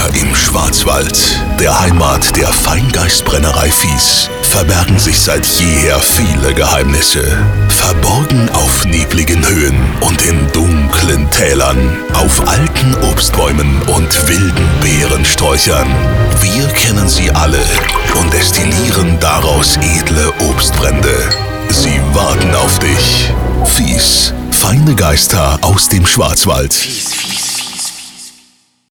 im Schwarzwald, der Heimat der Feingeistbrennerei Fies, verbergen sich seit jeher viele Geheimnisse. Verborgen auf nebligen Höhen und in dunklen Tälern, auf alten Obstbäumen und wilden Beerensträuchern. Wir kennen sie alle und destillieren daraus edle Obstbrände. Sie warten auf dich. Fies, feine Geister aus dem Schwarzwald. Fies.